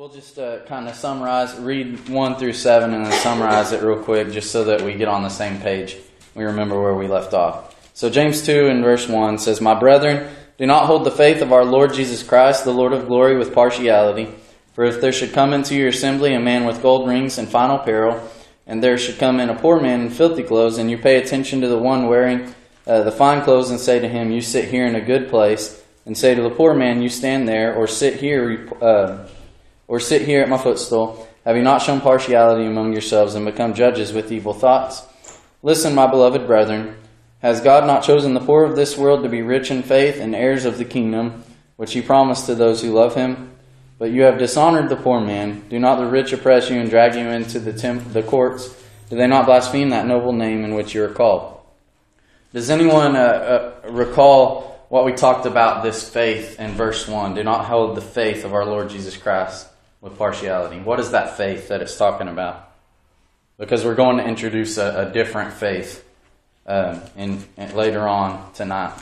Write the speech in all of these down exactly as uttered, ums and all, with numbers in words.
We'll just uh, kind of summarize, read one through seven and then summarize it real quick just so that we get on the same page. We remember where we left off. So James two and verse one says, "My brethren, do not hold the faith of our Lord Jesus Christ, the Lord of glory, with partiality. For if there should come into your assembly a man with gold rings and fine apparel, and there should come in a poor man in filthy clothes, and you pay attention to the one wearing uh, the fine clothes, and say to him, you sit here in a good place, and say to the poor man, you stand there, or sit here, uh, or sit here at my footstool, have you not shown partiality among yourselves, and become judges with evil thoughts? Listen, my beloved brethren, has God not chosen the poor of this world to be rich in faith and heirs of the kingdom, which he promised to those who love him? But you have dishonored the poor man. Do not the rich oppress you and drag you into the temp- the courts? Do they not blaspheme that noble name in which you are called?" Does anyone uh, uh, recall what we talked about this faith in verse one? Do not hold the faith of our Lord Jesus Christ with partiality. What is that faith that it's talking about? Because we're going to introduce a, a different faith um, in, in later on tonight.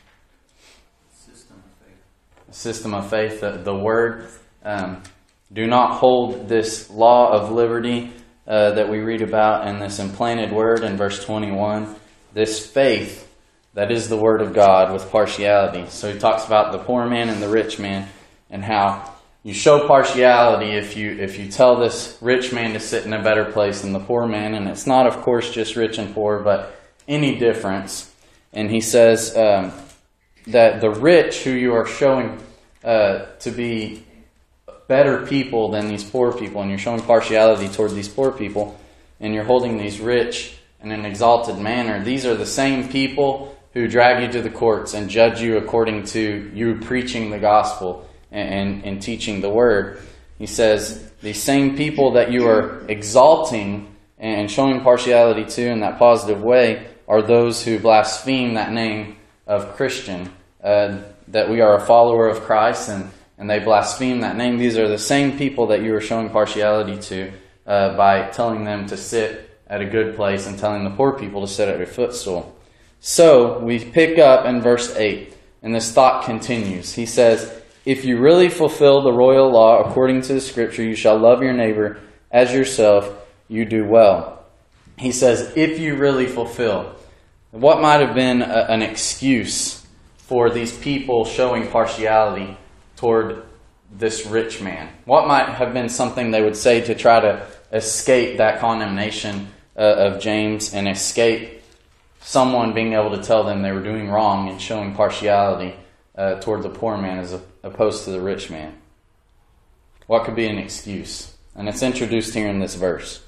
System of faith. A system of faith. The, the word. Um, do not hold this law of liberty uh, that we read about in this implanted word in verse twenty-one. This faith that is the word of God with partiality. So he talks about the poor man and the rich man and how you show partiality if you if you tell this rich man to sit in a better place than the poor man. And it's not, of course, just rich and poor, but any difference. And he says um, that the rich who you are showing uh, to be better people than these poor people, and you're showing partiality toward these poor people, and you're holding these rich in an exalted manner, these are the same people who drag you to the courts and judge you according to you preaching the gospel and, and, and teaching the word. He says, these same people that you are exalting and showing partiality to in that positive way are those who blaspheme that name of Christian, uh, that we are a follower of Christ, and and they blaspheme that name. These are the same people that you are showing partiality to uh, by telling them to sit at a good place and telling the poor people to sit at your footstool. So we pick up in verse eight, and this thought continues. He says, "If you really fulfill the royal law according to the Scripture, you shall love your neighbor as yourself, you do well." He says, if you really fulfill. What might have been a, an excuse for these people showing partiality toward this rich man? What might have been something they would say to try to escape that condemnation uh, of James and escape someone being able to tell them they were doing wrong and showing partiality uh, toward the poor man as opposed to the rich man? What could be an excuse? And it's introduced here in this verse.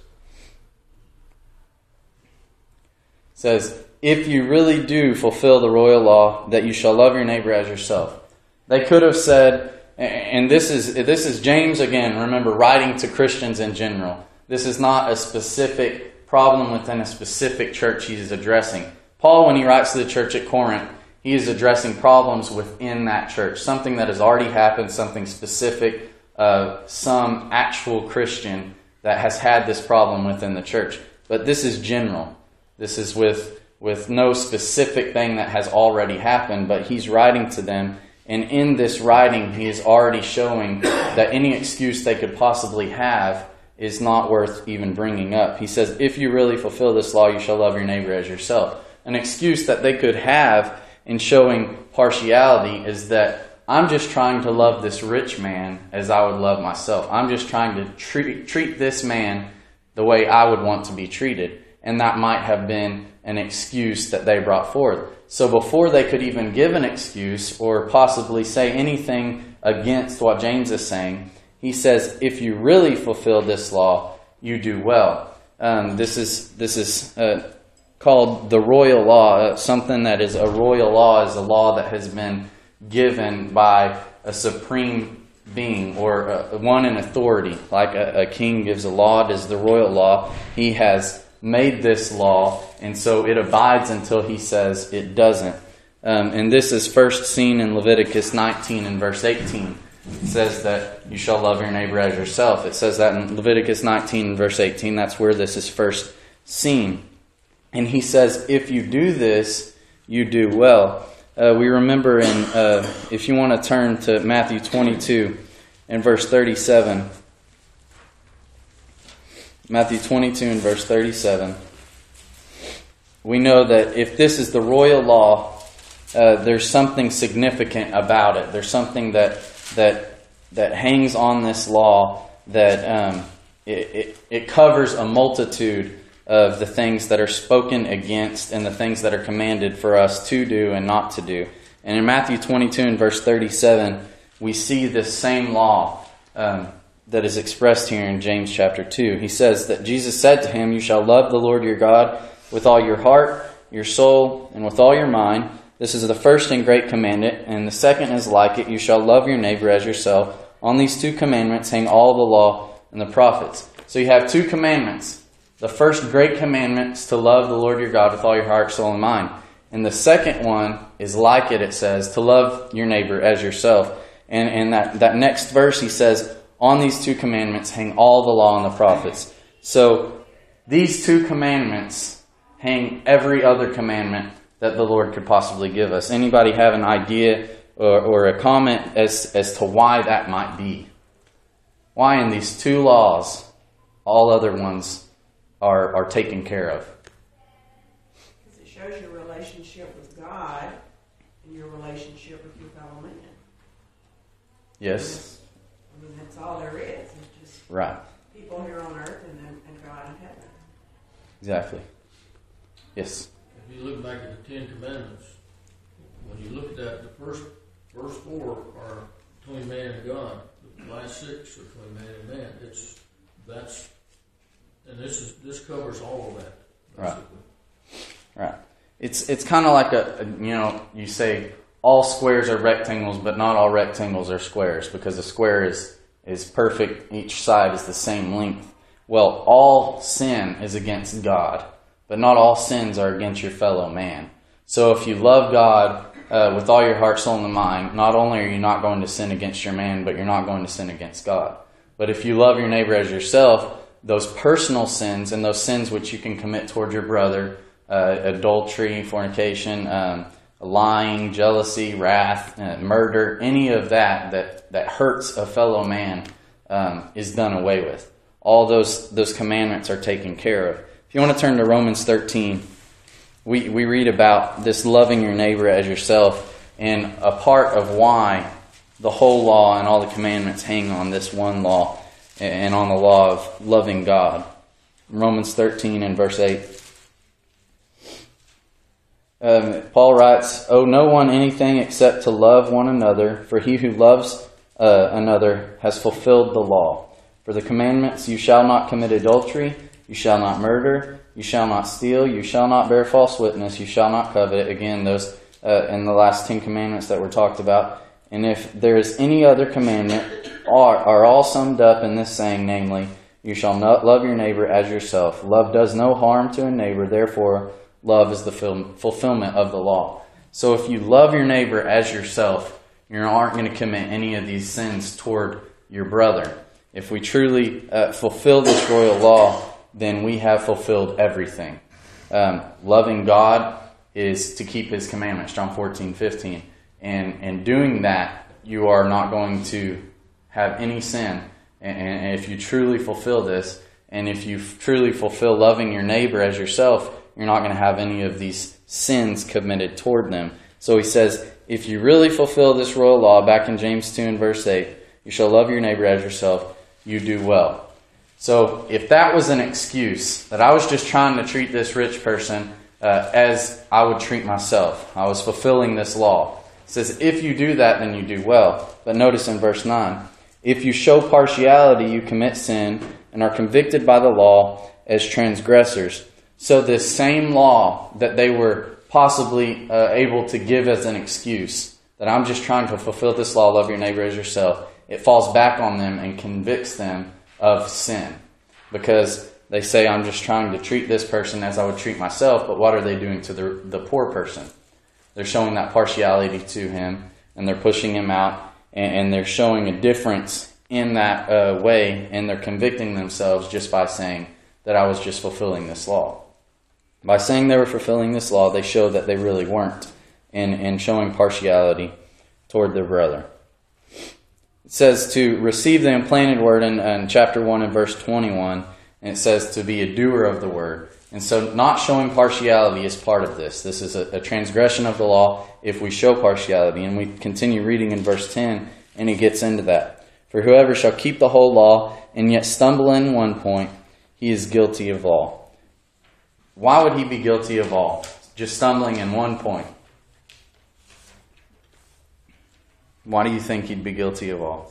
It says, if you really do fulfill the royal law, that you shall love your neighbor as yourself. They could have said, and this is this is James again, remember, writing to Christians in general. This is not a specific problem within a specific church he is addressing. Paul, when he writes to the church at Corinth, he is addressing problems within that church. Something that has already happened, something specific, uh, some actual Christian that has had this problem within the church. But this is general. This is with, with no specific thing that has already happened, but he's writing to them. And in this writing, he is already showing that any excuse they could possibly have is not worth even bringing up. He says, if you really fulfill this law, you shall love your neighbor as yourself. An excuse that they could have in showing partiality is that I'm just trying to love this rich man as I would love myself. I'm just trying to treat, treat this man the way I would want to be treated. And that might have been an excuse that they brought forth. So before they could even give an excuse or possibly say anything against what James is saying, he says, if you really fulfill this law, you do well. Um, this is this is uh, called the royal law. Uh, something that is a royal law is a law that has been given by a supreme being or uh, one in authority. Like a, a king gives a law, it is the royal law. He has made this law, and so it abides until he says it doesn't. Um, and this is first seen in Leviticus nineteen and verse eighteen. It says that you shall love your neighbor as yourself. It says that in Leviticus nineteen and verse eighteen. That's where this is first seen. And he says, if you do this, you do well. Uh, we remember in, uh, if you want to turn to Matthew twenty-two and verse thirty-seven, Matthew twenty-two and verse thirty-seven. We know that if this is the royal law, uh, there's something significant about it. There's something that that that hangs on this law that um, it, it, it covers a multitude of the things that are spoken against and the things that are commanded for us to do and not to do. And in Matthew twenty-two and verse thirty-seven, we see this same law um, that is expressed here in James chapter two. He says that Jesus said to him, "You shall love the Lord your God with all your heart, your soul, and with all your mind. This is the first and great commandment, and the second is like it. You shall love your neighbor as yourself. On these two commandments hang all the law and the prophets." So you have two commandments. The first great commandment is to love the Lord your God with all your heart, soul, and mind. And the second one is like it, it says, to love your neighbor as yourself. And in that, that next verse, he says, on these two commandments hang all the law and the prophets. So these two commandments hang every other commandment that the Lord could possibly give us. Anybody have an idea or, or a comment as, as to why that might be? Why in these two laws, all other ones are, are taken care of? Because it shows your relationship with God and your relationship with your fellow man. Yes. I mean, that's all there is. It's just right. people here on earth and, then, and God in heaven. Exactly. Yes. If you look back at the Ten Commandments, when you look at that, the first first four are between man and God. The last six are between man and man. It's that's and this is this covers all of that. Basically. Right. Right. It's it's kind of like a, a you know you say all squares are rectangles, but not all rectangles are squares because a square is is perfect. Each side is the same length. Well, all sin is against God. But not all sins are against your fellow man. So if you love God uh, with all your heart, soul, and mind, not only are you not going to sin against your man, but you're not going to sin against God. But if you love your neighbor as yourself, those personal sins and those sins which you can commit toward your brother, uh, adultery, fornication, um, lying, jealousy, wrath, uh, murder, any of that that, that hurts a fellow man um, is done away with. All those those commandments are taken care of. If you want to turn to Romans thirteen, we, we read about this loving your neighbor as yourself, and a part of why the whole law and all the commandments hang on this one law and on the law of loving God. Romans thirteen and verse eight. Um, Paul writes, "Owe no one anything except to love one another, for he who loves uh, another has fulfilled the law. For the commandments, you shall not commit adultery, you shall not murder, you shall not steal, you shall not bear false witness, you shall not covet." Again, those uh, in the last ten commandments that were talked about. And if there is any other commandment, are, are all summed up in this saying, namely, you shall not love your neighbor as yourself. Love does no harm to a neighbor, therefore love is the fulfillment of the law. So if you love your neighbor as yourself, you aren't going to commit any of these sins toward your brother. If we truly uh, fulfill this royal law, then we have fulfilled everything. Um, loving God is to keep His commandments, John fourteen fifteen. And, and doing that, you are not going to have any sin. And, and if you truly fulfill this, and if you truly fulfill loving your neighbor as yourself, you're not going to have any of these sins committed toward them. So he says, if you really fulfill this royal law, back in James two and verse eight, you shall love your neighbor as yourself, you do well. So if that was an excuse, that I was just trying to treat this rich person uh, as I would treat myself, I was fulfilling this law. It says, if you do that, then you do well. But notice in verse nine, if you show partiality, you commit sin and are convicted by the law as transgressors. So this same law that they were possibly uh, able to give as an excuse, that I'm just trying to fulfill this law, love your neighbor as yourself, it falls back on them and convicts them of sin. Because they say, I'm just trying to treat this person as I would treat myself, but what are they doing to the, the poor person? They're showing that partiality to him, and they're pushing him out, and, and they're showing a difference in that uh, way, and they're convicting themselves just by saying that I was just fulfilling this law. By saying they were fulfilling this law, they show that they really weren't, and, and showing partiality toward their brother. It says to receive the implanted word in, in chapter one and verse twenty-one, And it says to be a doer of the word. And so not showing partiality is part of this. This is a, a transgression of the law if we show partiality. And we continue reading in verse ten, and he gets into that. For whoever shall keep the whole law and yet stumble in one point, he is guilty of all. Why would he be guilty of all? Just stumbling in one point. Why do you think he'd be guilty of all?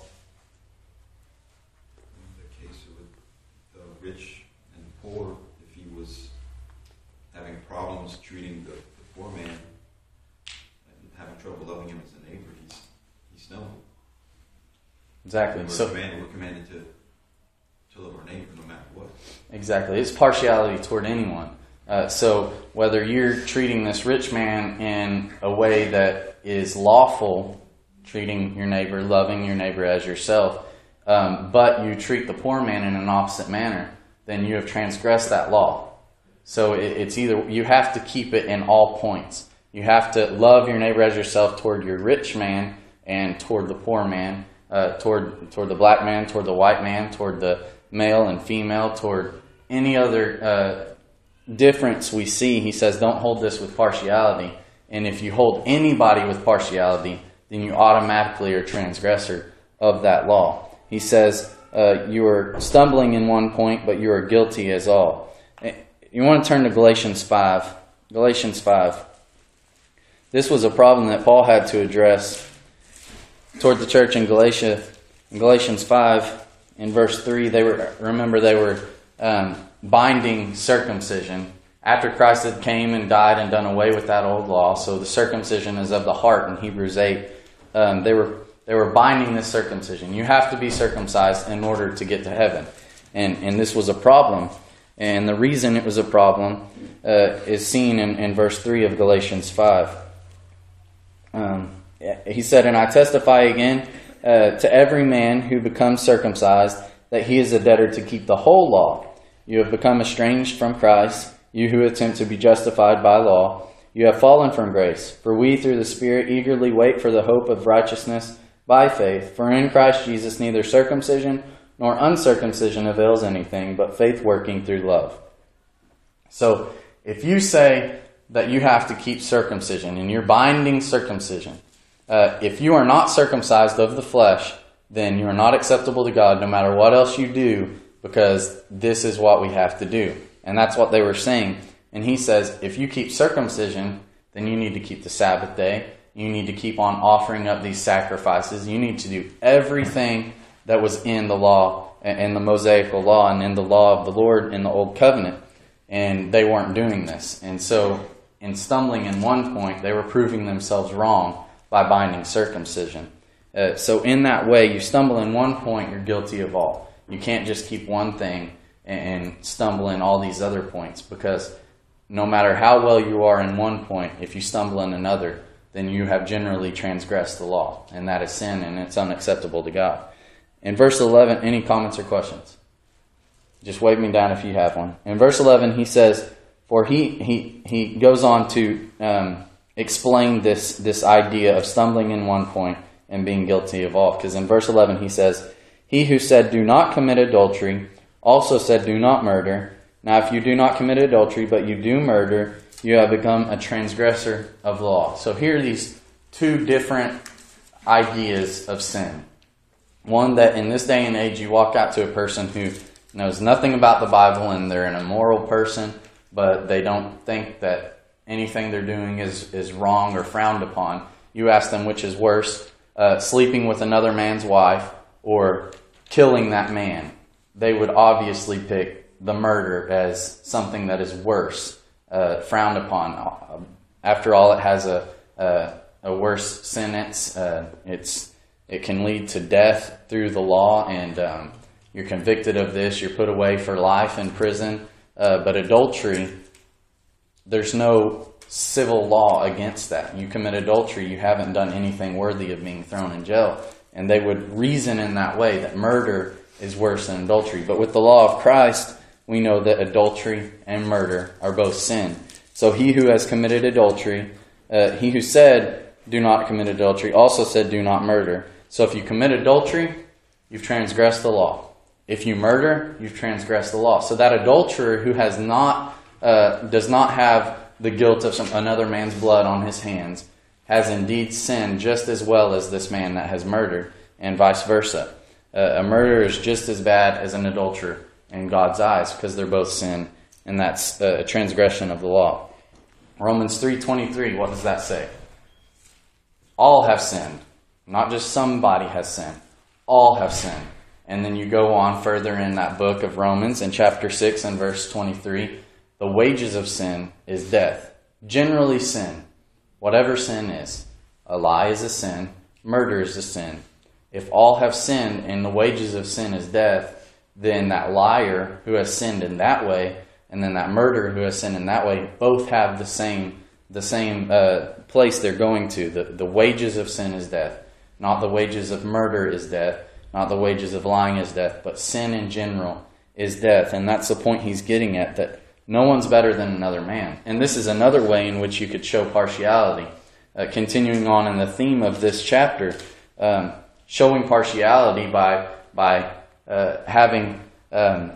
In the case of the rich and poor, if he was having problems treating the, the poor man and having trouble loving him as a neighbor, he's he's stumbled. Exactly. We're, So commanded, we're commanded to, to love our neighbor no matter what. Exactly. It's partiality toward anyone. Uh, so whether you're treating this rich man in a way that is lawful, treating your neighbor, loving your neighbor as yourself, um, but you treat the poor man in an opposite manner, then you have transgressed that law. So it, it's either, you have to keep it in all points. You have to love your neighbor as yourself toward your rich man and toward the poor man, uh, toward toward the black man, toward the white man, toward the male and female, toward any other uh, difference we see. He says, don't hold this with partiality. And if you hold anybody with partiality, then you automatically are a transgressor of that law. He says, uh, you are stumbling in one point, but you are guilty as all. You want to turn to Galatians five. Galatians five. This was a problem that Paul had to address toward the church in Galatia. In Galatians five, in verse three, they were, remember they were um, binding circumcision after Christ had came and died and done away with that old law. So the circumcision is of the heart in Hebrews eight. Um, they were they were binding this circumcision. You have to be circumcised in order to get to heaven. And and this was a problem. And the reason it was a problem uh, is seen in, in verse three of Galatians five. Um, he said, and I testify again uh, to every man who becomes circumcised that he is a debtor to keep the whole law. You have become estranged from Christ, you who attempt to be justified by law. You have fallen from grace, for we through the Spirit eagerly wait for the hope of righteousness by faith. For in Christ Jesus neither circumcision nor uncircumcision avails anything, but faith working through love. So if you say that you have to keep circumcision and you're binding circumcision, uh, if you are not circumcised of the flesh, then you are not acceptable to God no matter what else you do, because this is what we have to do. And that's what they were saying. And he says, if you keep circumcision, then you need to keep the Sabbath day. You need to keep on offering up these sacrifices. You need to do everything that was in the law, in the Mosaical law, and in the law of the Lord in the Old Covenant. And they weren't doing this. And so, in stumbling in one point, they were proving themselves wrong by binding circumcision. Uh, so in that way, you stumble in one point, you're guilty of all. You can't just keep one thing and stumble in all these other points, because no matter how well you are in one point, if you stumble in another, then you have generally transgressed the law, and that is sin, and it's unacceptable to God. In verse eleven, any comments or questions? Just wave me down if you have one. In verse eleven, he says, for he he he goes on to um, explain this this idea of stumbling in one point and being guilty of all. Because in verse eleven, he says, he who said, do not commit adultery, also said, do not murder. Now, if you do not commit adultery, but you do murder, you have become a transgressor of law. So here are these two different ideas of sin. One, that in this day and age, you walk out to a person who knows nothing about the Bible and they're an immoral person, but they don't think that anything they're doing is, is wrong or frowned upon. You ask them which is worse, uh, sleeping with another man's wife or killing that man. They would obviously pick the murder as something that is worse, uh, frowned upon. After all, it has a a, a worse sentence. Uh, it's it can lead to death through the law, and um, you're convicted of this. You're put away for life in prison. Uh, but adultery, there's no civil law against that. You commit adultery, you haven't done anything worthy of being thrown in jail. And they would reason in that way, that murder is worse than adultery. But with the law of Christ, we know that adultery and murder are both sin. So he who has committed adultery, uh, he who said, do not commit adultery, also said, do not murder. So if you commit adultery, you've transgressed the law. If you murder, you've transgressed the law. So that adulterer who has not, uh, does not have the guilt of some, another man's blood on his hands has indeed sinned just as well as this man that has murdered, and vice versa. Uh, a murderer is just as bad as an adulterer in God's eyes because they're both sin, and that's a transgression of the law. Romans three twenty-three, what does that say? All have sinned. Not just somebody has sinned. All have sinned. And then you go on further in that book of Romans in chapter six and verse twenty-three. The wages of sin is death. Generally sin. Whatever sin is. A lie is a sin. Murder is a sin. If all have sinned and the wages of sin is death, then that liar who has sinned in that way and then that murderer who has sinned in that way both have the same the same uh, place they're going to. The, the wages of sin is death. Not the wages of murder is death. Not the wages of lying is death. But sin in general is death. And that's the point he's getting at, that no one's better than another man. And this is another way in which you could show partiality. Uh, continuing on in the theme of this chapter, um, showing partiality by by uh, having um,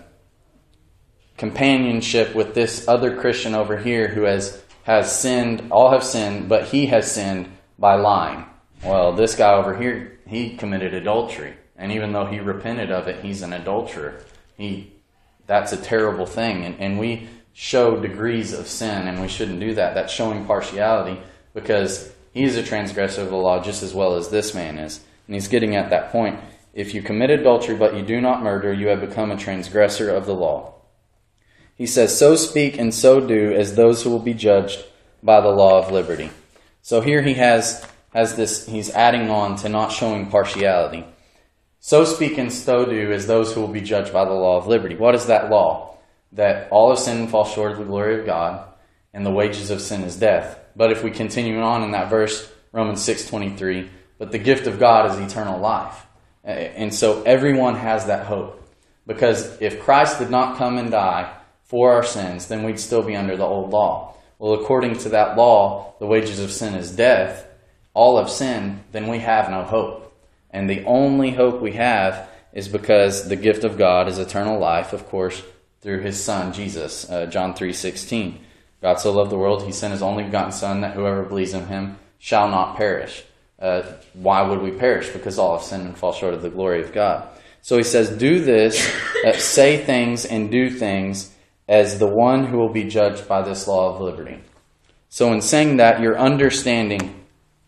companionship with this other Christian over here who has, has sinned, all have sinned, but he has sinned by lying. Well, this guy over here, he committed adultery. And even though he repented of it, he's an adulterer. He, that's a terrible thing. And, and we show degrees of sin, and we shouldn't do that. That's showing partiality because he's a transgressor of the law just as well as this man is. And he's getting at that point. If you commit adultery but you do not murder, you have become a transgressor of the law. He says, so speak and so do as those who will be judged by the law of liberty. So here he has, has this, he's adding on to not showing partiality. So speak and so do as those who will be judged by the law of liberty. What is that law? That all have sinned and fall short of the glory of God, and the wages of sin is death. But if we continue on in that verse, Romans six twenty-three, but the gift of God is eternal life. And so everyone has that hope. Because if Christ did not come and die for our sins, then we'd still be under the old law. Well, according to that law, the wages of sin is death. All have sinned, then we have no hope. And the only hope we have is because the gift of God is eternal life, of course, through his Son, Jesus. Uh, John three sixteen. God so loved the world, he sent his only begotten Son, that whoever believes in him shall not perish. Uh, why would we perish? Because all have sinned and fall short of the glory of God. So he says, do this, uh, say things and do things as the one who will be judged by this law of liberty. So in saying that, you're understanding,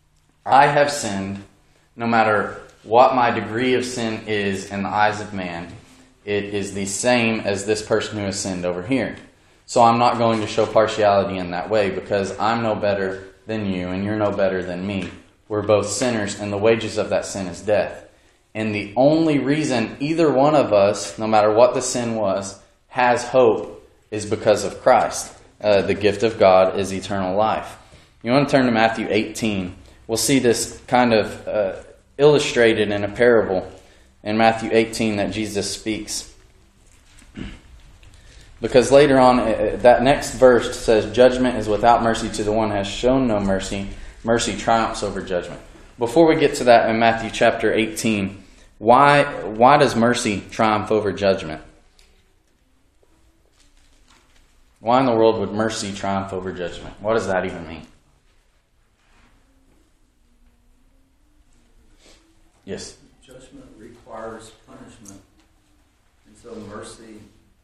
I have sinned, no matter what my degree of sin is in the eyes of man, it is the same as this person who has sinned over here. So I'm not going to show partiality in that way because I'm no better than you and you're no better than me. We're both sinners, and the wages of that sin is death. And the only reason either one of us, no matter what the sin was, has hope is because of Christ. Uh, the gift of God is eternal life. You want to turn to Matthew eighteen. We'll see this kind of uh, illustrated in a parable in Matthew eighteen that Jesus speaks. Because later on, uh, that next verse says, judgment is without mercy to the one who has shown no mercy. Mercy triumphs over judgment. Before we get to that in Matthew chapter eighteen, why, why does mercy triumph over judgment? Why in the world would mercy triumph over judgment? What does that even mean? Yes? Judgment requires punishment. And so mercy,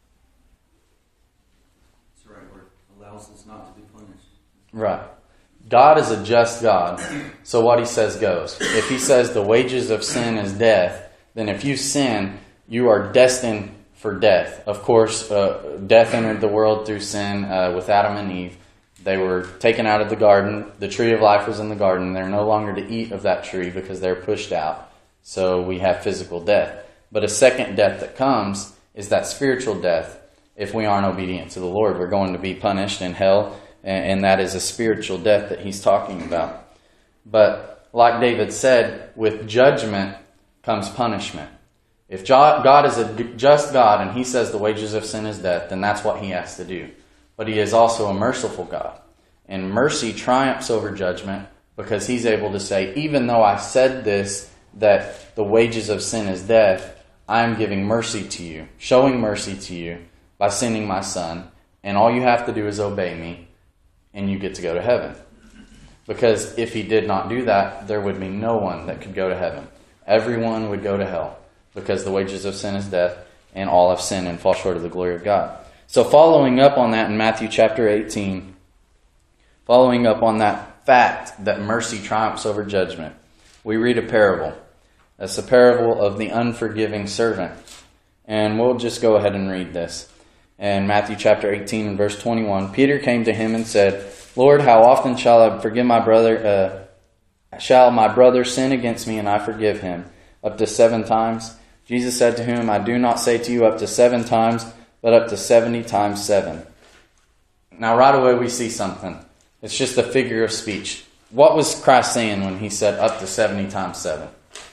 that's the right word, allows us not to be punished. Right. God is a just God, so what he says goes. If he says the wages of sin is death, then if you sin, you are destined for death. Of course, uh, death entered the world through sin uh, with Adam and Eve. They were taken out of the garden. The tree of life was in the garden. They're no longer to eat of that tree because they're pushed out. So we have physical death. But a second death that comes is that spiritual death. If we aren't obedient to the Lord, we're going to be punished in hell. And that is a spiritual death that he's talking about. But like David said, with judgment comes punishment. If God is a just God and he says the wages of sin is death, then that's what he has to do. But he is also a merciful God. And mercy triumphs over judgment because he's able to say, even though I said this, that the wages of sin is death, I am giving mercy to you, showing mercy to you by sending my son, and all you have to do is obey me, and you get to go to heaven. Because if he did not do that, there would be no one that could go to heaven. Everyone would go to hell, because the wages of sin is death, and all have sinned and fall short of the glory of God. So following up on that in Matthew chapter eighteen, following up on that fact that mercy triumphs over judgment, we read a parable. It's the parable of the unforgiving servant. And we'll just go ahead and read this. In Matthew chapter eighteen and verse twenty-one, Peter came to him and said, Lord, how often shall I forgive my brother, uh, shall my brother sin against me and I forgive him? Up to seven times? Jesus said to him, I do not say to you up to seven times, but up to seventy times seven. Now right away we see something. It's just a figure of speech. What was Christ saying when he said up to seventy times seven?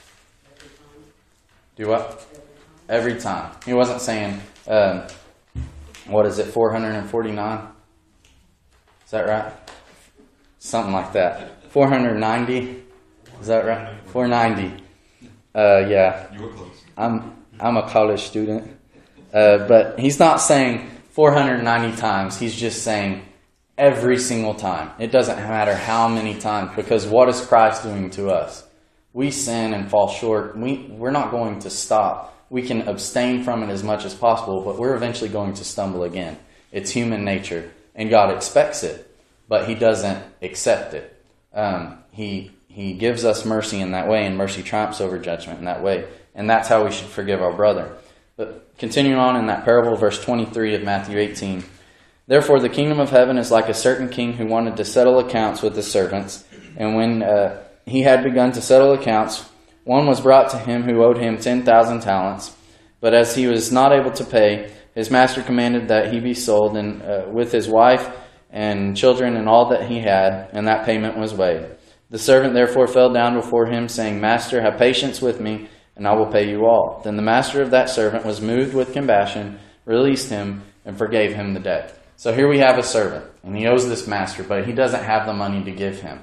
Do what? Every time. He wasn't saying, um, what is it, four hundred forty-nine? Is that right? Something like that. four hundred ninety? Is that right? four ninety. Uh, yeah. You were close. I'm I'm a college student. Uh, but he's not saying four hundred ninety times. He's just saying every single time. It doesn't matter how many times, because what is Christ doing to us? We sin and fall short. We, we're not going to stop. We can abstain from it as much as possible, but we're eventually going to stumble again. It's human nature, and God expects it, but he doesn't accept it. Um, he he gives us mercy in that way, and mercy triumphs over judgment in that way. And that's how we should forgive our brother. But continuing on in that parable, verse twenty-three of Matthew eighteen. Therefore the kingdom of heaven is like a certain king who wanted to settle accounts with his servants. And when uh, he had begun to settle accounts, one was brought to him who owed him ten thousand talents. But as he was not able to pay, his master commanded that he be sold, and uh, with his wife and children and all that he had, and that payment was waived. The servant therefore fell down before him, saying, Master, have patience with me, and I will pay you all. Then the master of that servant was moved with compassion, released him, and forgave him the debt. So here we have a servant, and he owes this master, but he doesn't have the money to give him.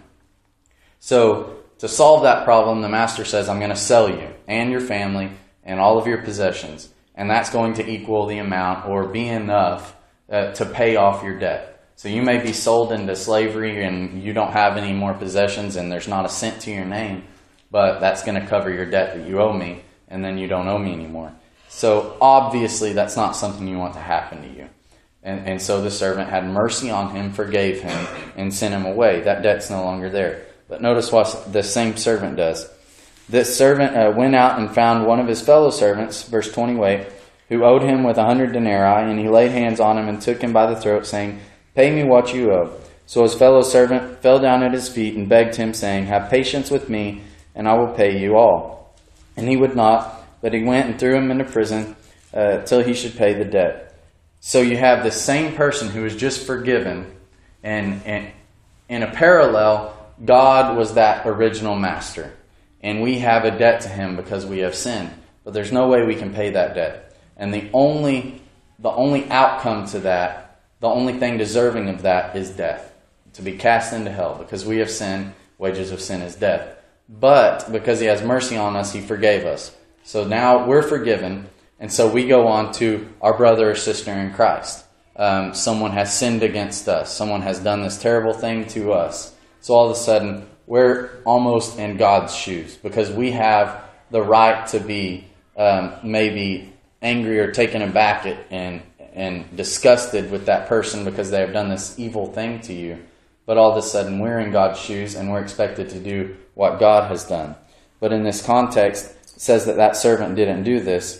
So to solve that problem, the master says, I'm going to sell you and your family and all of your possessions, and that's going to equal the amount or be enough uh, to pay off your debt. So you may be sold into slavery and you don't have any more possessions and there's not a cent to your name, but that's going to cover your debt that you owe me, and then you don't owe me anymore. So obviously that's not something you want to happen to you. And, and so the servant had mercy on him, forgave him, and sent him away. That debt's no longer there. But notice what the same servant does. This servant uh, went out and found one of his fellow servants, verse twenty-eight, who owed him with a hundred denarii, and he laid hands on him and took him by the throat, saying, Pay me what you owe. So his fellow servant fell down at his feet and begged him, saying, Have patience with me, and I will pay you all. And he would not, but he went and threw him into prison uh, till he should pay the debt. So you have the same person who was just forgiven, and, and in a parallel, God was that original master. And we have a debt to him because we have sinned. But there's no way we can pay that debt. And the only the only outcome to that, the only thing deserving of that is death. To be cast into hell. Because we have sinned, wages of sin is death. But because he has mercy on us, he forgave us. So now we're forgiven. And so we go on to our brother or sister in Christ. Um, someone has sinned against us. Someone has done this terrible thing to us. So all of a sudden, we're almost in God's shoes, because we have the right to be um, maybe angry or taken aback at and and disgusted with that person because they have done this evil thing to you. But all of a sudden, we're in God's shoes and we're expected to do what God has done. But in this context, it says that that servant didn't do this.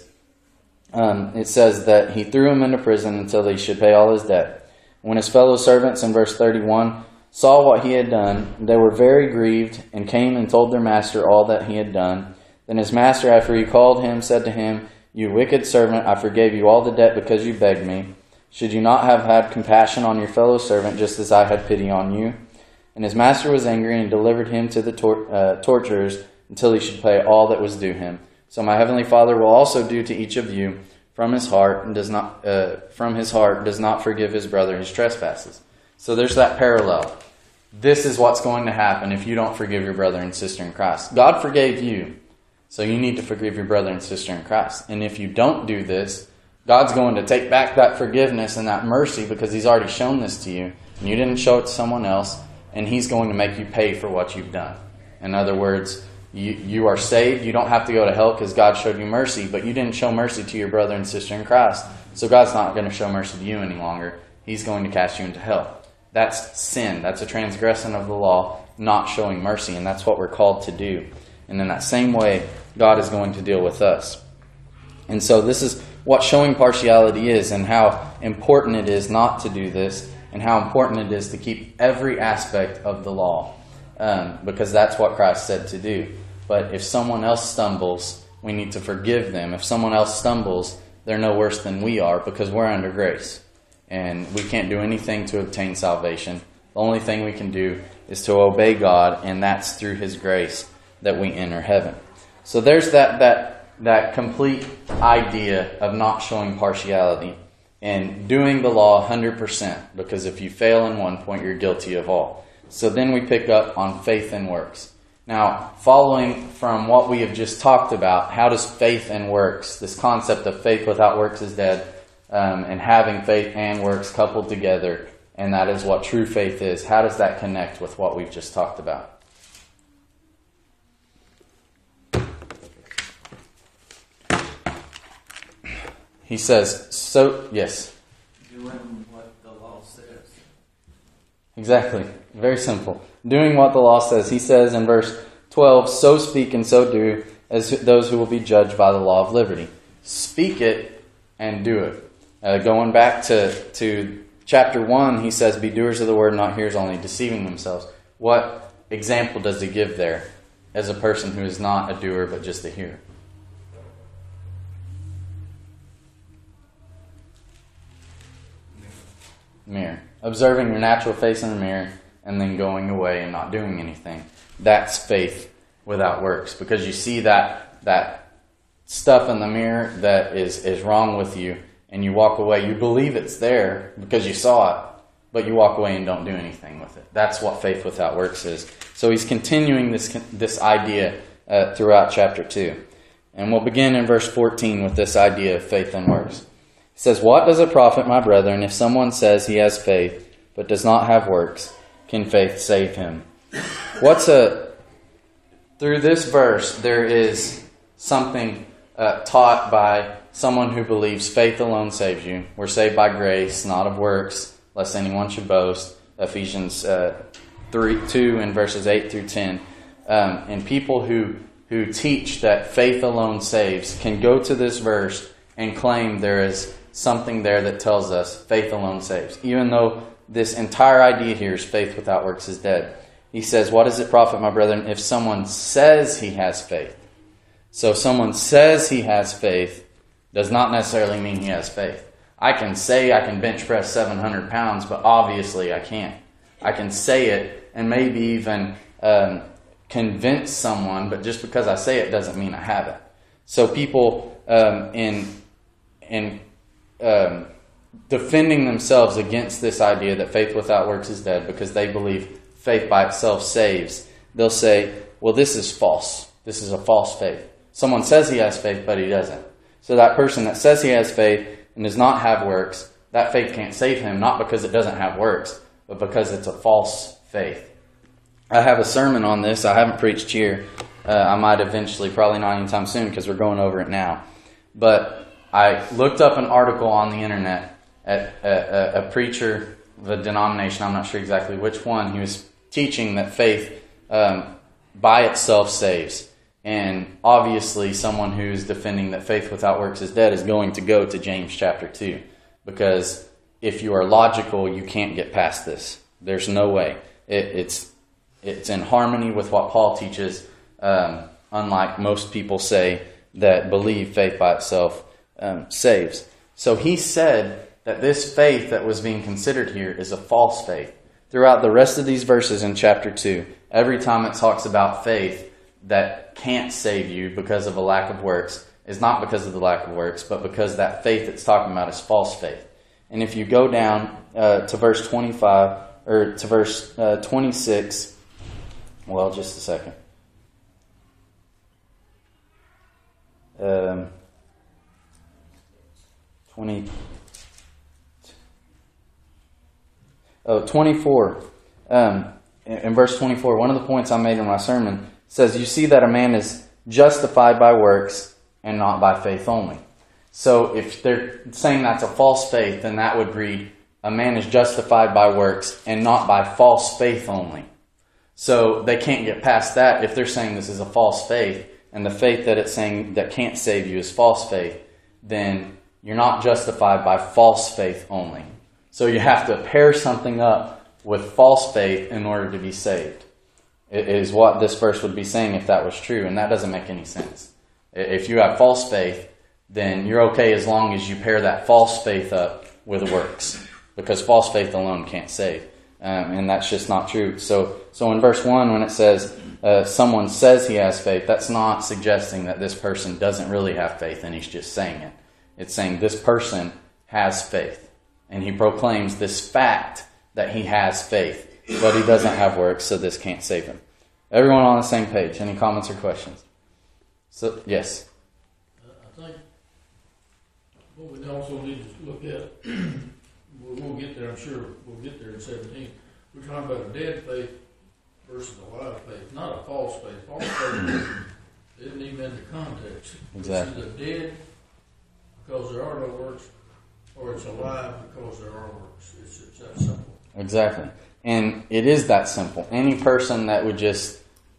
Um, it says that he threw him into prison until he should pay all his debt. When his fellow servants, in verse thirty-one, saw what he had done, they were very grieved, and came and told their master all that he had done. Then his master, after he called him, said to him, You wicked servant, I forgave you all the debt because you begged me. Should you not have had compassion on your fellow servant, just as I had pity on you? And his master was angry and delivered him to the tor- uh, torturers until he should pay all that was due him. So my heavenly Father will also do to each of you from his heart and does not uh, from his heart does not forgive his brother his trespasses. So there's that parallel. This is what's going to happen if you don't forgive your brother and sister in Christ. God forgave you. So you need to forgive your brother and sister in Christ. And if you don't do this, God's going to take back that forgiveness and that mercy because He's already shown this to you. And you didn't show it to someone else. And He's going to make you pay for what you've done. In other words, you, you are saved. You don't have to go to hell because God showed you mercy. But you didn't show mercy to your brother and sister in Christ. So God's not going to show mercy to you any longer. He's going to cast you into hell. That's sin. That's a transgression of the law, not showing mercy. And that's what we're called to do. And in that same way, God is going to deal with us. And so this is what showing partiality is, and how important it is not to do this, and how important it is to keep every aspect of the law, um, because that's what Christ said to do. But if someone else stumbles, we need to forgive them. If someone else stumbles, they're no worse than we are, because we're under grace. And we can't do anything to obtain salvation. The only thing we can do is to obey God, and that's through His grace that we enter heaven. So there's that that that complete idea of not showing partiality and doing the law one hundred percent, because if you fail in one point, you're guilty of all. So then we pick up on faith and works. Now, following from what we have just talked about, how does faith and works, this concept of faith without works is dead, um, and having faith and works coupled together, and that is what true faith is, how does that connect with what we've just talked about? He says, so, yes. Doing what the law says. Exactly. Very simple. Doing what the law says. He says in verse twelve, so speak and so do as those who will be judged by the law of liberty. Speak it and do it. Uh, going back to, to chapter one, he says, be doers of the word, not hearers only, deceiving themselves. What example does he give there as a person who is not a doer but just a hearer? Mirror. Observing your natural face in the mirror and then going away and not doing anything. That's faith without works. Because you see that that stuff in the mirror that is, is wrong with you, and you walk away. You believe it's there because you saw it, but you walk away and don't do anything with it. That's what faith without works is. So he's continuing this, this idea uh, throughout chapter two. And we'll begin in verse fourteen with this idea of faith and works. He says, what does it profit, my brethren, if someone says he has faith, but does not have works? Can faith save him? What's a... Through this verse, there is something uh, taught by someone who believes faith alone saves you. We're saved by grace, not of works, lest anyone should boast. Ephesians uh, three, two and verses eight through ten. Um, and people who, who teach that faith alone saves can go to this verse and claim there is something there that tells us faith alone saves. Even though this entire idea here is faith without works is dead. He says, what does it profit, my brethren, if someone says he has faith? So someone says he has faith does not necessarily mean he has faith. I can say I can bench press seven hundred pounds, but obviously I can't. I can say it and maybe even um, convince someone, but just because I say it doesn't mean I have it. So people um, in in um, defending themselves against this idea that faith without works is dead because they believe faith by itself saves, they'll say, well, this is false. This is a false faith. Someone says he has faith, but he doesn't. So that person that says he has faith and does not have works, that faith can't save him, not because it doesn't have works, but because it's a false faith. I have a sermon on this. I haven't preached here. Uh, I might eventually, probably not anytime soon because we're going over it now. But I looked up an article on the internet at a, a, a preacher of a denomination, I'm not sure exactly which one. He was teaching that faith um, by itself saves. And obviously someone who's defending that faith without works is dead is going to go to James chapter two. Because if you are logical, you can't get past this. There's no way. It, it's, it's in harmony with what Paul teaches, um, unlike most people say that believe faith by itself um, saves. So he said that this faith that was being considered here is a false faith. Throughout the rest of these verses in chapter two, every time it talks about faith that can't save you because of a lack of works, is not because of the lack of works, but because that faith it's talking about is false faith. And if you go down uh, to verse twenty-five, or to verse uh, twenty-six, well, just a second. um, twenty, oh, twenty-four. Um, in, in verse twenty-four, one of the points I made in my sermon says, you see that a man is justified by works and not by faith only. So if they're saying that's a false faith, then that would read, a man is justified by works and not by false faith only. So they can't get past that if they're saying this is a false faith, and the faith that it's saying that can't save you is false faith, then you're not justified by false faith only. So you have to pair something up with false faith in order to be saved. It is what this verse would be saying if that was true, and that doesn't make any sense. If you have false faith, then you're okay as long as you pair that false faith up with works, because false faith alone can't save. Um, and that's just not true. So so in verse one, when it says uh, someone says he has faith, that's not suggesting that this person doesn't really have faith and he's just saying it. It's saying this person has faith. And he proclaims this fact that he has faith, but he doesn't have works, so this can't save him. Everyone on the same page? Any comments or questions? So yes? I think what we also need to look at, we'll, we'll get there, I'm sure we'll get there in seventeen. We're talking about a dead faith versus a live faith, not a false faith. False faith isn't even in the context. Exactly. It's either dead because there are no works, or it's alive because there are works. It's, it's that simple. Exactly. And it is that simple. Any person that would just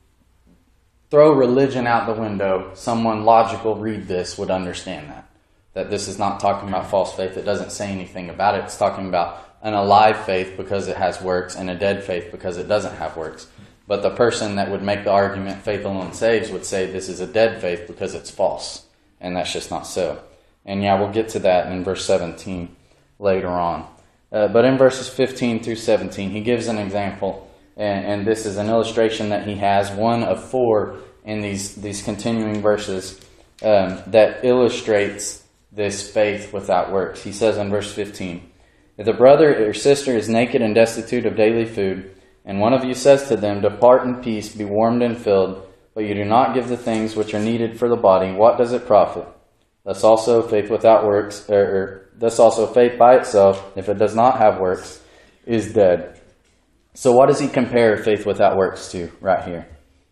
throw religion out the window, someone logical read this would understand that. That this is not talking about false faith. It doesn't say anything about it. It's talking about an alive faith because it has works and a dead faith because it doesn't have works. But the person that would make the argument faith alone saves would say this is a dead faith because it's false. And that's just not so. And yeah, we'll get to that in verse seventeen later on. Uh, but in verses fifteen through seventeen, he gives an example. And, and this is an illustration that he has, one of four in these, these continuing verses, um, that illustrates this faith without works. He says in verse fifteen, if a brother or sister is naked and destitute of daily food, and one of you says to them, depart in peace, be warmed and filled, but you do not give the things which are needed for the body, what does it profit? Thus also faith without works, or, or thus also faith by itself, if it does not have works, is dead. So what does he compare faith without works to right here?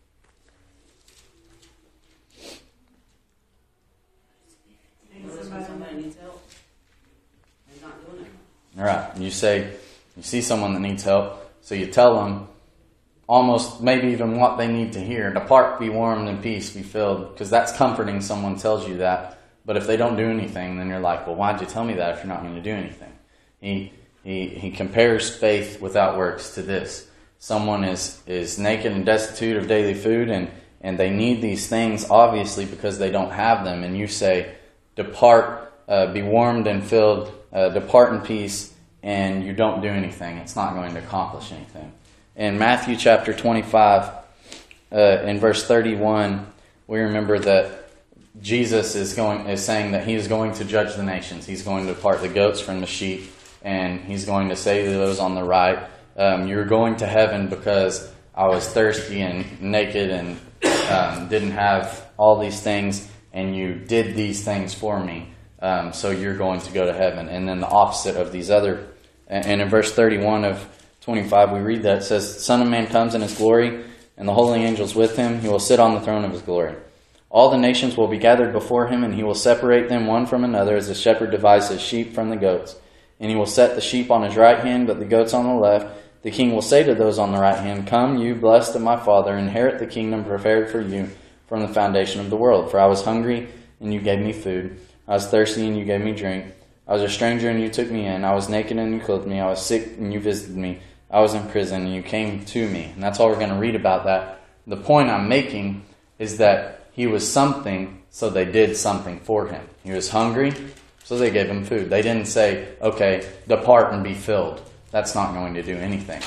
Somebody needs help. They're not doing it. All right. You say, you see someone that needs help, so you tell them almost maybe even what they need to hear. Depart, be warmed, and peace, be filled, because that's comforting. Someone tells you that. But if they don't do anything, then you're like, well, why'd you tell me that if you're not going to do anything? He he he compares faith without works to this. Someone is, is naked and destitute of daily food, and, and they need these things, obviously, because they don't have them. And you say, depart, uh, be warmed and filled, uh, depart in peace, and you don't do anything. It's not going to accomplish anything. In Matthew chapter twenty-five, uh, in verse thirty-one, we remember that Jesus is going is saying that he is going to judge the nations. He's going to part the goats from the sheep, and he's going to say to those on the right, um, you're going to heaven because I was thirsty and naked and um, didn't have all these things, and you did these things for me, um, so you're going to go to heaven. And then the opposite of these other, and in verse thirty-one of twenty-five, we read that it says, the Son of Man comes in his glory, and the holy angels with him. He will sit on the throne of his glory. All the nations will be gathered before him, and he will separate them one from another as the shepherd divides his sheep from the goats. And he will set the sheep on his right hand, but the goats on the left. The king will say to those on the right hand, come, you blessed of my Father, inherit the kingdom prepared for you from the foundation of the world. For I was hungry, and you gave me food. I was thirsty, and you gave me drink. I was a stranger, and you took me in. I was naked, and you clothed me. I was sick, and you visited me. I was in prison, and you came to me. And that's all we're going to read about that. The point I'm making is that he was something, so they did something for him. He was hungry, so they gave him food. They didn't say, okay, depart and be filled. That's not going to do anything.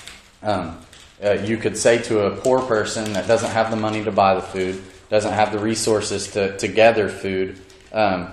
Um, uh, you could say to a poor person that doesn't have the money to buy the food, doesn't have the resources to, to gather food, um,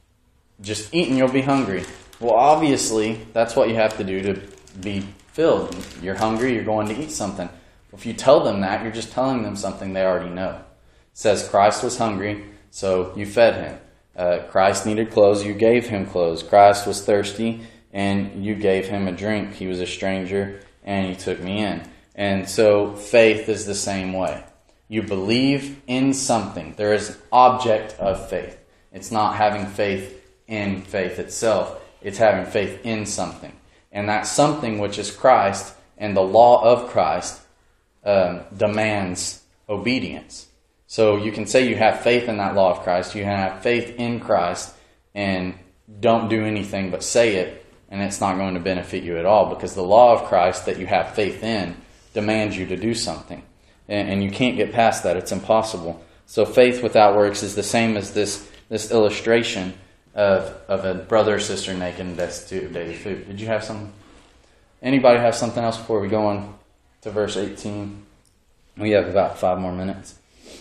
just eat and you'll be hungry. Well, obviously, that's what you have to do to be filled. You're hungry, you're going to eat something. If you tell them that, you're just telling them something they already know. It says Christ was hungry, so you fed him. Uh, Christ needed clothes, you gave him clothes. Christ was thirsty, and you gave him a drink. He was a stranger, and you took me in. And so faith is the same way. You believe in something. There is an object of faith. It's not having faith in faith itself. It's having faith in something. And that something, which is Christ, and the law of Christ, um, demands obedience. So you can say you have faith in that law of Christ. You can have faith in Christ and don't do anything but say it, and it's not going to benefit you at all, because the law of Christ that you have faith in demands you to do something. And, and you can't get past that. It's impossible. So faith without works is the same as this, this illustration of, of a brother or sister naked and destitute of daily food. Did you have some? Anybody have something else before we go on to verse eighteen? We have about five more minutes.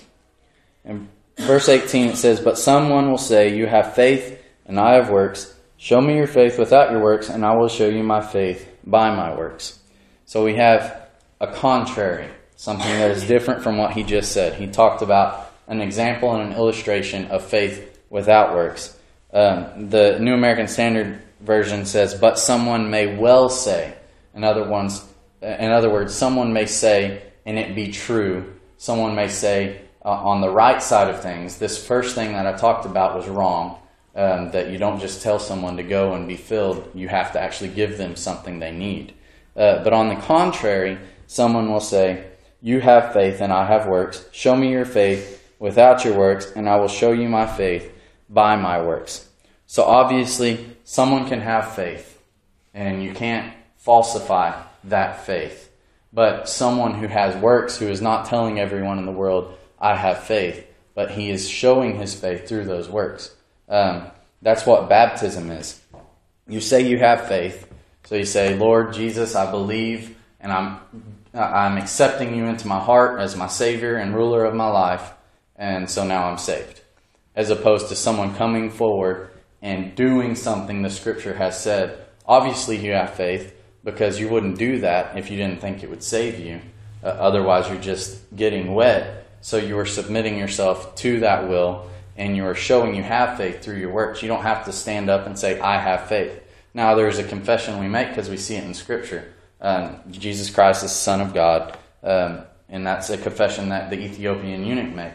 In verse eighteen it says, "But someone will say, 'You have faith, and I have works. Show me your faith without your works, and I will show you my faith by my works.'" So we have a contrary, something that is different from what he just said. He talked about an example and an illustration of faith without works. Um, the New American Standard Version says, "But someone may well say." In other ones, in other words, someone may say, and it be true. Someone may say, uh, on the right side of things, this first thing that I talked about was wrong. Um, that you don't just tell someone to go and be filled. You have to actually give them something they need. Uh, but on the contrary, someone will say, "You have faith and I have works. Show me your faith without your works, and I will show you my faith by my works." So obviously, someone can have faith, and you can't falsify that faith. But someone who has works, who is not telling everyone in the world, "I have faith," but he is showing his faith through those works. Um, that's what baptism is. You say you have faith. So you say, "Lord Jesus, I believe, and I'm I'm accepting you into my heart as my Savior and ruler of my life, and so now I'm saved." As opposed to someone coming forward and doing something the Scripture has said. Obviously you have faith, because you wouldn't do that if you didn't think it would save you. Uh, otherwise you're just getting wet. So you are submitting yourself to that will, and you are showing you have faith through your works. You don't have to stand up and say, "I have faith." Now, there's a confession we make because we see it in Scripture. Um, Jesus Christ is the Son of God, um, and that's a confession that the Ethiopian eunuch made.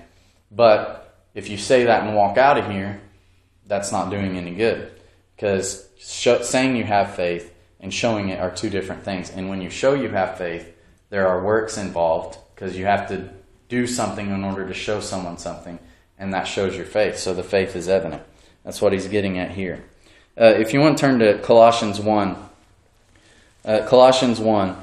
But if you say that and walk out of here, that's not doing any good, because sh- saying you have faith and showing it are two different things. And when you show you have faith, there are works involved, because you have to do something in order to show someone something. And that shows your faith. So the faith is evident. That's what he's getting at here. Uh, if you want to turn to Colossians one. Uh, Colossians one.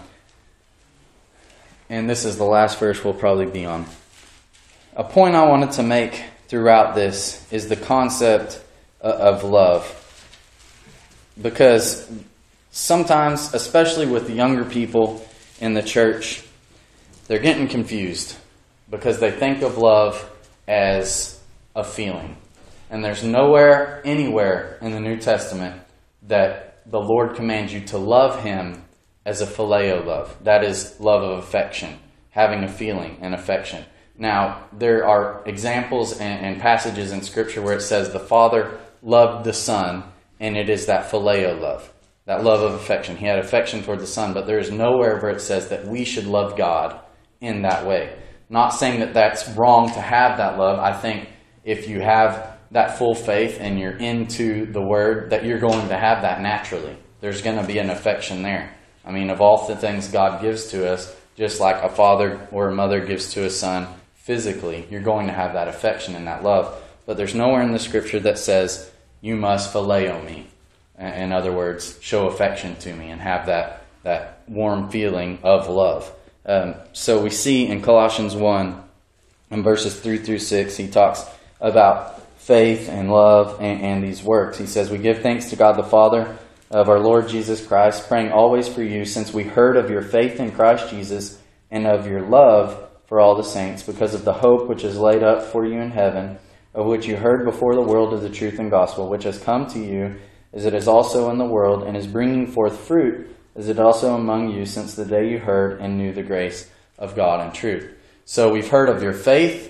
And this is the last verse we'll probably be on. A point I wanted to make throughout this is the concept of love. Because sometimes, especially with the younger people in the church, they're getting confused. Because they think of love as a feeling. And there's nowhere, anywhere in the New Testament that the Lord commands you to love Him as a phileo love. That is love of affection, having a feeling and affection. Now, there are examples and, and passages in Scripture where it says the Father loved the Son, and it is that phileo love, that love of affection. He had affection toward the Son, but there is nowhere where it says that we should love God in that way. Not saying that that's wrong to have that love. I think if you have that full faith and you're into the Word, that you're going to have that naturally. There's going to be an affection there. I mean, of all the things God gives to us, just like a father or a mother gives to a son physically, you're going to have that affection and that love. But there's nowhere in the Scripture that says, you must phileo me. In other words, show affection to me and have that, that warm feeling of love. Um, so we see in Colossians one, in verses three through six, he talks about faith and love and, and these works. He says, "We give thanks to God the Father of our Lord Jesus Christ, praying always for you, since we heard of your faith in Christ Jesus and of your love for all the saints, because of the hope which is laid up for you in heaven, of which you heard before the world of the truth and gospel, which has come to you, as it is also in the world, and is bringing forth fruit, as it also among you, since the day you heard and knew the grace of God and truth." So we've heard of your faith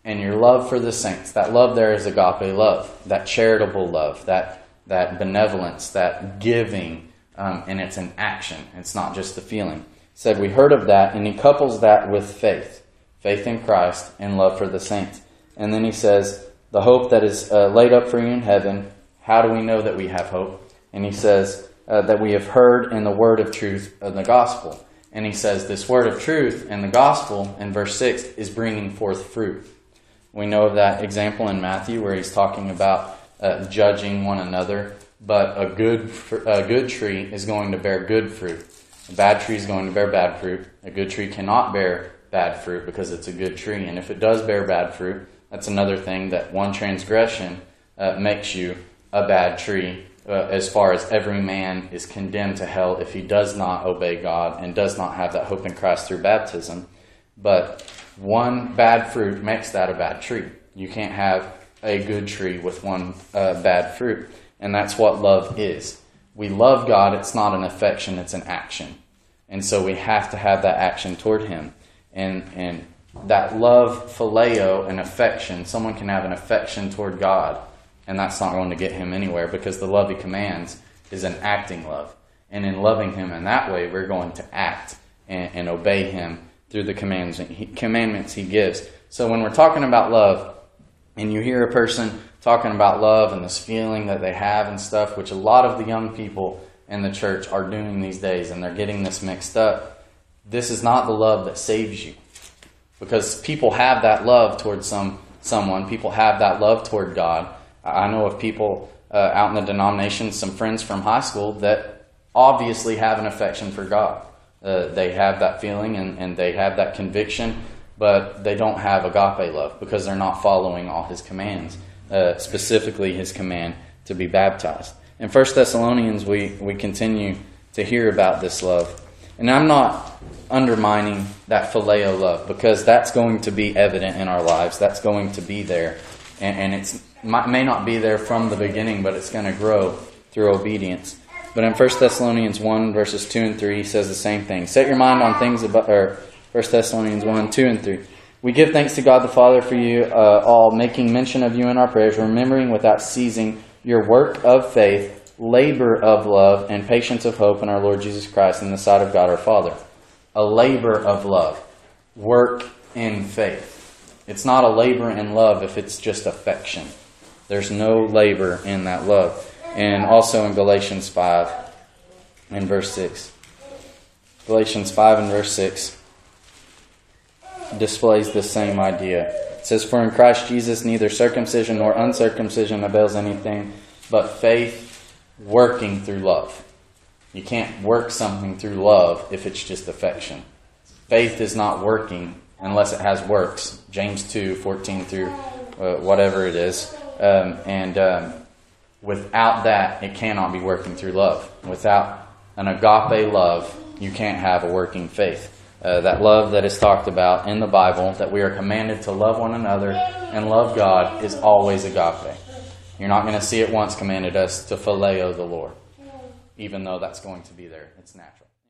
and your love for the saints. That love there is agape love, that charitable love, that that benevolence, that giving, um, and it's an action. It's not just a feeling. He said we heard of that, and he couples that with faith, faith in Christ and love for the saints. And then he says, the hope that is uh, laid up for you in heaven. How do we know that we have hope? And he says uh, that we have heard in the word of truth of the gospel. And he says this word of truth and the gospel in verse six is bringing forth fruit. We know of that example in Matthew where he's talking about uh, judging one another. But a good a good tree is going to bear good fruit. A bad tree is going to bear bad fruit. A good tree cannot bear bad fruit because it's a good tree. And if it does bear bad fruit, that's another thing, that one transgression uh, makes you a bad tree uh, as far as every man is condemned to hell if he does not obey God and does not have that hope in Christ through baptism. But one bad fruit makes that a bad tree. You can't have a good tree with one uh, bad fruit. And that's what love is. We love God. It's not an affection, it's an action. And so we have to have that action toward Him. And and that love, phileo, and affection, someone can have an affection toward God, and that's not going to get him anywhere, because the love He commands is an acting love. And in loving Him in that way, we're going to act and, and obey Him through the commands, he, commandments He gives. So when we're talking about love, and you hear a person talking about love and this feeling that they have and stuff, which a lot of the young people in the church are doing these days, and they're getting this mixed up, this is not the love that saves you. Because people have that love toward some someone. People have that love toward God. I know of people uh, out in the denomination, some friends from high school, that obviously have an affection for God. Uh, they have that feeling and, and they have that conviction, but they don't have agape love because they're not following all His commands, uh, specifically His command to be baptized. In First Thessalonians, we, we continue to hear about this love. And I'm not undermining that phileo love, because that's going to be evident in our lives. That's going to be there. And, and it's may not be there from the beginning, but it's going to grow through obedience. But in First Thessalonians one, verses two and three, he says the same thing. Set your mind on things about, or First Thessalonians one, two and three. We give thanks to God the Father for you uh, all, making mention of you in our prayers, remembering without ceasing your work of faith, labor of love, and patience of hope in our Lord Jesus Christ in the sight of God our Father. A labor of love. Work in faith. It's not a labor in love if it's just affection. There's no labor in that love. And also in Galatians five and verse six. Galatians five and verse six displays the same idea. It says, for in Christ Jesus neither circumcision nor uncircumcision avails anything, but faith working through love. You can't work something through love if it's just affection. Faith is not working unless it has works. James two, fourteen through uh, whatever it is. Um, and um, without that, it cannot be working through love. Without an agape love, you can't have a working faith. Uh, that love that is talked about in the Bible, that we are commanded to love one another and love God, is always agape. You're not going to see it once commanded us to phileo the Lord, even though that's going to be there. It's natural.